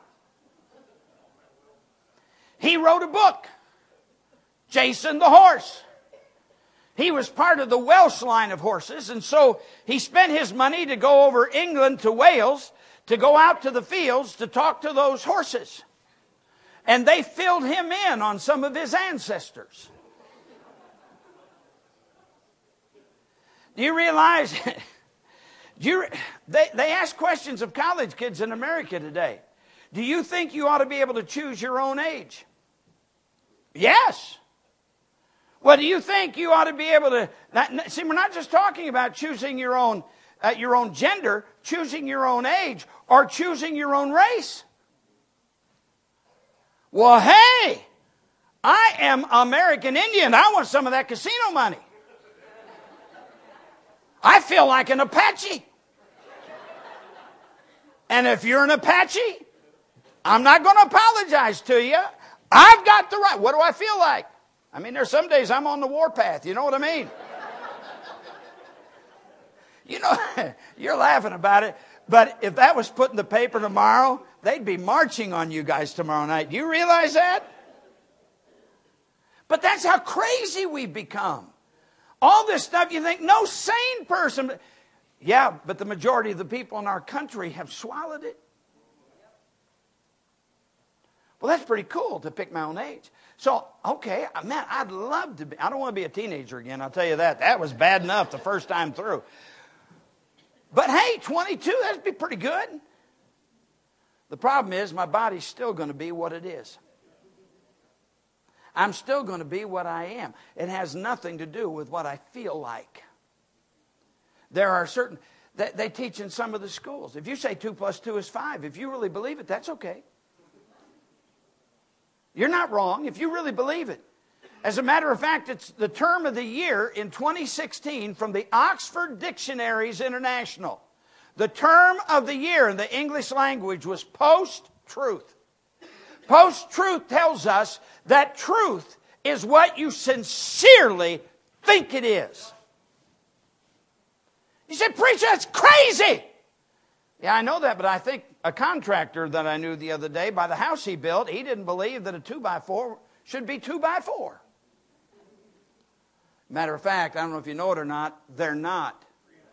He wrote a book, Jason the Horse. He was part of the Welsh line of horses, and so he spent his money to go over England to Wales, to go out to the fields to talk to those horses. And they filled him in on some of his ancestors. Do you realize... They ask questions of college kids in America today. Do you think you ought to be able to choose your own age? Yes. Well, do you think you ought to be able to... See, we're not just talking about choosing your own gender, choosing your own age, or choosing your own race. Well, hey, I am American Indian. I want some of that casino money. I feel like an Apache. And if you're an Apache, I'm not going to apologize to you. I've got the right. What do I feel like? I mean, there's some days I'm on the warpath. You know what I mean? You know, you're laughing about it. But if that was put in the paper tomorrow, they'd be marching on you guys tomorrow night. Do you realize that? But that's how crazy we've become. All this stuff, you think, no sane person... Yeah, but the majority of the people in our country have swallowed it. Well, that's pretty cool to pick my own age. So, okay, man, I'd love to be... I don't want to be a teenager again, I'll tell you that. That was bad enough the first time through. But hey, 22, that'd be pretty good. The problem is my body's still going to be what it is. I'm still going to be what I am. It has nothing to do with what I feel like. There are certain, they teach in some of the schools. If you say 2 + 2 is 5, if you really believe it, that's okay. You're not wrong if you really believe it. As a matter of fact, it's the term of the year in 2016 from the Oxford Dictionaries International. The term of the year in the English language was post-truth. Post-truth tells us that truth is what you sincerely think it is. You said, preacher, that's crazy. Yeah, I know that, but I think a contractor that I knew the other day, by the house he built, he didn't believe that a 2x4 should be 2x4. Matter of fact, I don't know if you know it or not, they're not.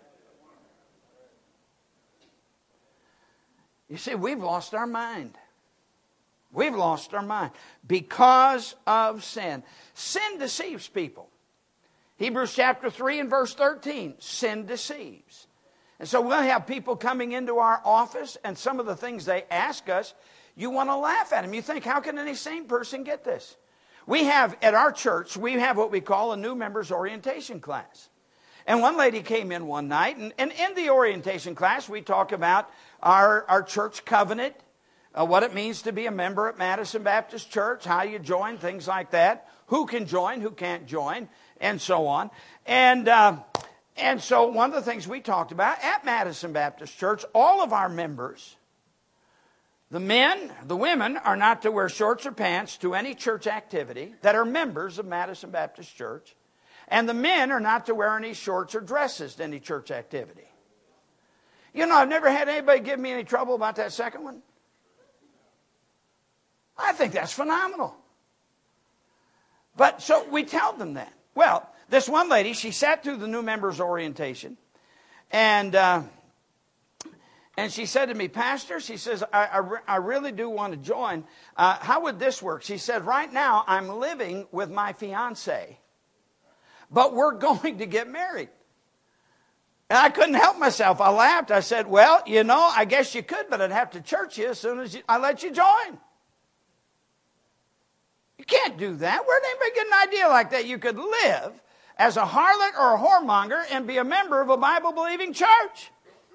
You see, we've lost our mind. We've lost our mind because of sin. Sin deceives people. Hebrews chapter 3 and verse 13, sin deceives. And so we'll have people coming into our office, and some of the things they ask us, you want to laugh at them. You think, how can any sane person get this? We have, at our church, we have what we call a new members orientation class. And one lady came in one night, and in the orientation class, we talk about our church covenant, what it means to be a member at Madison Baptist Church, how you join, things like that, who can join, who can't join, and so on. And so one of the things we talked about at Madison Baptist Church, all of our members, the men, the women, are not to wear shorts or pants to any church activity that are members of Madison Baptist Church. And the men are not to wear any shorts or dresses to any church activity. You know, I've never had anybody give me any trouble about that second one. I think that's phenomenal. But so we tell them that. Well, this one lady, she sat through the new members orientation, and she said to me, Pastor, she says, I really do want to join. How would this work? She said, right now I'm living with my fiance, but we're going to get married. And I couldn't help myself. I laughed. I said, well, you know, I guess you could, but I'd have to church you as soon as I let you join. You can't do that. Where did anybody get an idea like that? You could live as a harlot or a whoremonger and be a member of a Bible-believing church.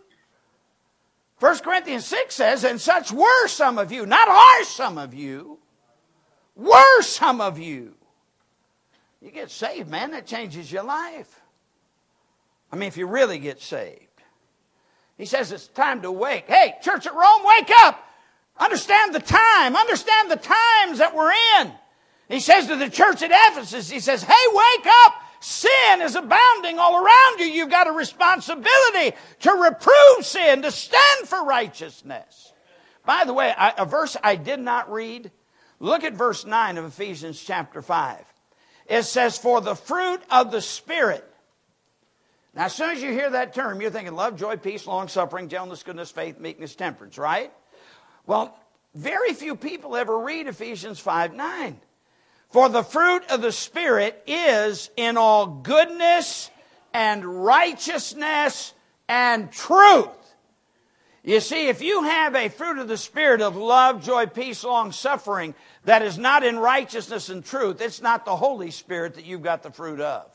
1 Corinthians 6 says, and such were some of you, not are some of you, were some of you. You get saved, man, that changes your life. I mean, if you really get saved. He says it's time to wake. Hey, Church at Rome, wake up. Understand the time. Understand the times that we're in. He says to the church at Ephesus, he says, hey, wake up. Sin is abounding all around you. You've got a responsibility to reprove sin, to stand for righteousness. By the way, a verse I did not read. Look at verse 9 of Ephesians chapter 5. It says, for the fruit of the Spirit. Now, as soon as you hear that term, you're thinking love, joy, peace, long-suffering, gentleness, goodness, faith, meekness, temperance, right? Well, very few people ever read Ephesians 5:9. For the fruit of the Spirit is in all goodness and righteousness and truth. You see, if you have a fruit of the Spirit of love, joy, peace, long-suffering that is not in righteousness and truth, it's not the Holy Spirit that you've got the fruit of.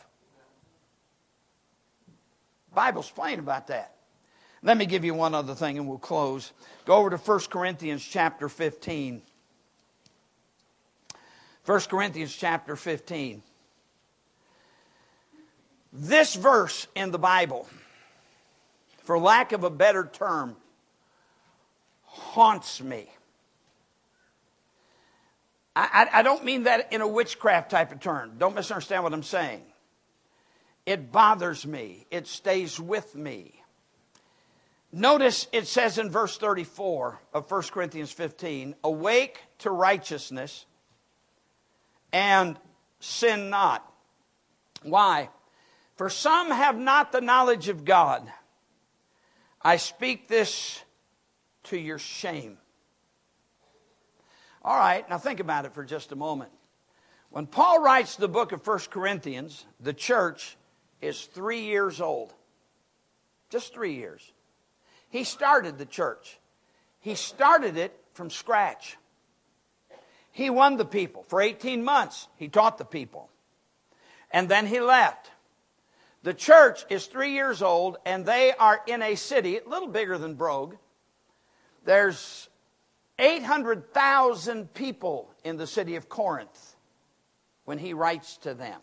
The Bible's plain about that. Let me give you one other thing and we'll close. Go over to 1 Corinthians chapter 15. 1 Corinthians chapter 15. This verse in the Bible, for lack of a better term, haunts me. I don't mean that in a witchcraft type of term. Don't misunderstand what I'm saying. It bothers me. It stays with me. Notice it says in verse 34 of 1 Corinthians 15, awake to righteousness and sin not. Why? For some have not the knowledge of God. I speak this to your shame. All right, now think about it for just a moment. When Paul writes the book of 1 Corinthians, the church is 3 years old. Just 3 years. He started the church. He started it from scratch. He won the people. For 18 months, he taught the people. And then he left. The church is 3 years old, and they are in a city, a little bigger than Brogue. There's 800,000 people in the city of Corinth. when he writes to them.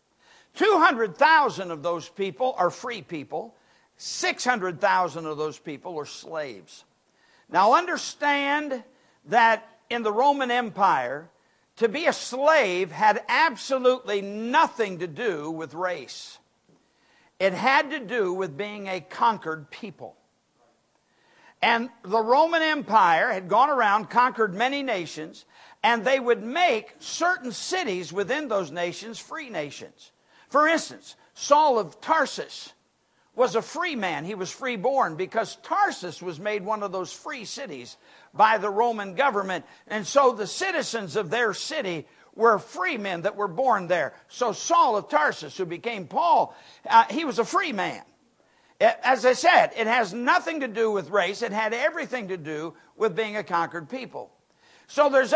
200,000 of those people are free people. 600,000 of those people are slaves. Now understand that in the Roman Empire, to be a slave had absolutely nothing to do with race. It had to do with being a conquered people. And the Roman Empire had gone around, conquered many nations, and they would make certain cities within those nations free nations. For instance, Saul of Tarsus was a free man. He was freeborn because Tarsus was made one of those free cities by the Roman government. And so the citizens of their city were free men that were born there. So Saul of Tarsus, who became Paul, he was a free man. As I said, it has nothing to do with race. It had everything to do with being a conquered people. So there's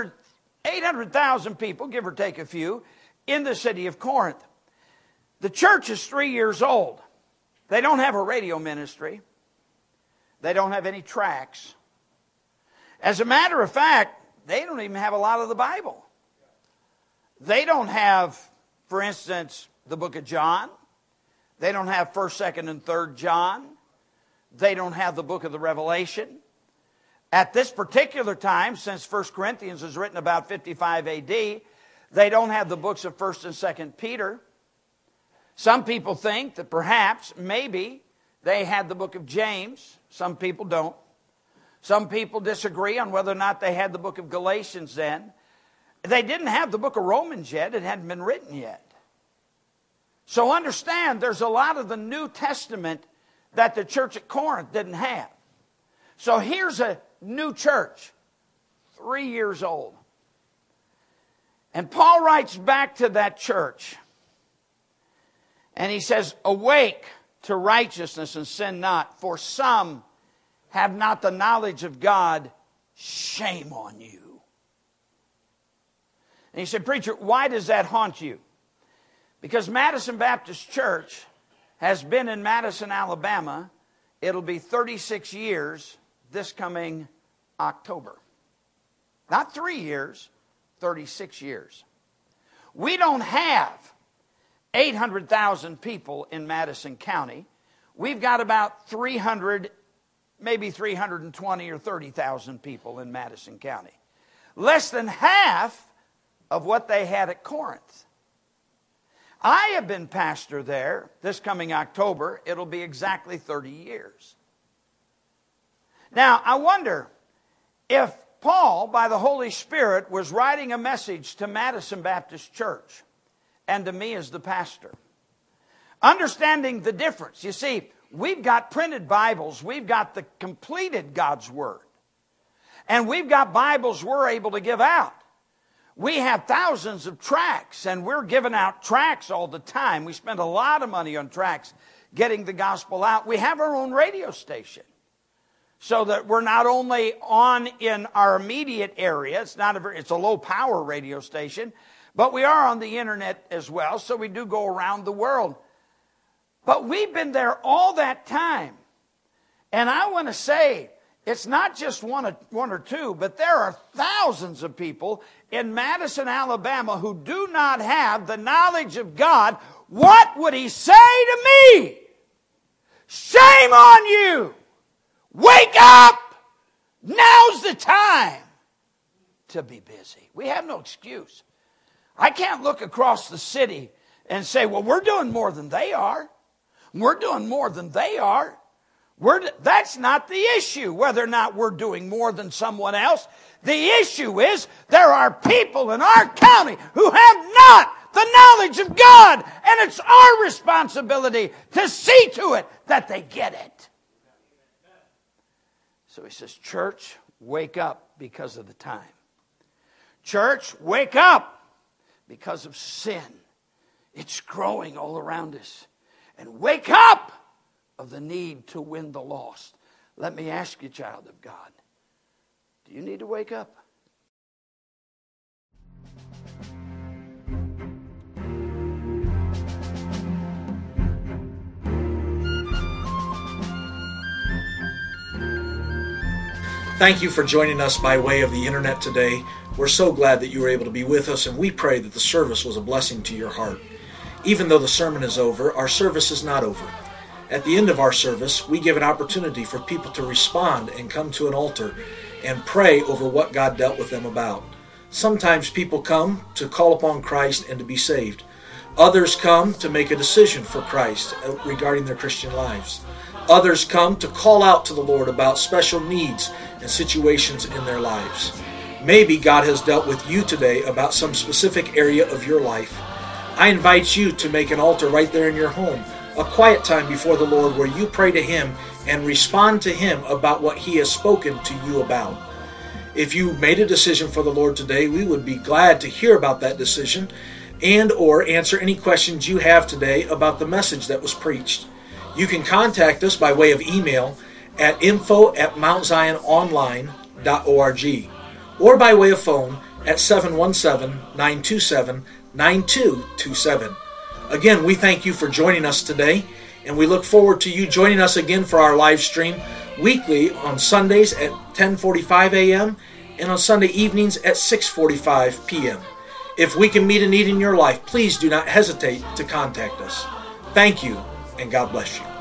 800,000 people, give or take a few, in the city of Corinth. The church is 3 years old. They don't have a radio ministry. They don't have any tracts. As a matter of fact, they don't even have a lot of the Bible. They don't have, for instance, the book of John. They don't have 1st, 2nd, and 3rd John. They don't have the book of the Revelation. At this particular time, since 1 Corinthians is written about 55 AD, they don't have the books of 1st and 2nd Peter. Some people think that perhaps, maybe, they had the book of James. Some people don't. Some people disagree on whether or not they had the book of Galatians then. They didn't have the book of Romans yet. It hadn't been written yet. So understand, there's a lot of the New Testament that the church at Corinth didn't have. So here's a new church, 3 years old. And Paul writes back to that church. And he says, awake to righteousness and sin not, for some have not the knowledge of God. Shame on you. And he said, preacher, why does that haunt you? Because Madison Baptist Church has been in Madison, Alabama. It'll be 36 years this coming October. Not 3 years, 36 years. We don't have 800,000 people in Madison County. We've got about 300, maybe 320 or 30,000 people in Madison County. Less than half of what they had at Corinth. I have been pastor there this coming October. It'll be exactly 30 years. Now, I wonder if Paul, by the Holy Spirit, was writing a message to Madison Baptist Church and to me as the pastor. Understanding the difference. You see, we've got printed Bibles. We've got the completed God's Word. And we've got Bibles we're able to give out. We have thousands of tracts, and we're giving out tracts all the time. We spend a lot of money on tracts getting the gospel out. We have our own radio station, so that we're not only on in our immediate area. It's a low-power radio station, but we are on the internet as well, so we do go around the world. But we've been there all that time. And I want to say, it's not just one or two, but there are thousands of people in Madison, Alabama who do not have the knowledge of God. What would he say to me? Shame on you! Wake up! Now's the time to be busy. We have no excuse. I can't look across the city and say, well, we're doing more than they are. We're doing more than they are. That's not the issue, whether or not we're doing more than someone else. The issue is there are people in our county who have not the knowledge of God, and it's our responsibility to see to it that they get it. So he says, church, wake up because of the time. Church, wake up because of sin. It's growing all around us. And wake up of the need to win the lost. Let me ask you, child of God, do you need to wake up? Thank you for joining us by way of the internet today. We're so glad that you were able to be with us, and we pray that the service was a blessing to your heart. Even though the sermon is over, our service is not over. At the end of our service, we give an opportunity for people to respond and come to an altar and pray over what God dealt with them about. Sometimes people come to call upon Christ and to be saved. Others come to make a decision for Christ regarding their Christian lives. Others come to call out to the Lord about special needs and situations in their lives. Maybe God has dealt with you today about some specific area of your life. I invite you to make an altar right there in your home, a quiet time before the Lord where you pray to Him and respond to Him about what He has spoken to you about. If you made a decision for the Lord today, we would be glad to hear about that decision and or answer any questions you have today about the message that was preached. You can contact us by way of email at info@mountziononline.org or by way of phone at 717-927-9227. Again, we thank you for joining us today, and we look forward to you joining us again for our live stream weekly on Sundays at 10:45 a.m. and on Sunday evenings at 6:45 p.m. If we can meet a need in your life, please do not hesitate to contact us. Thank you, and God bless you.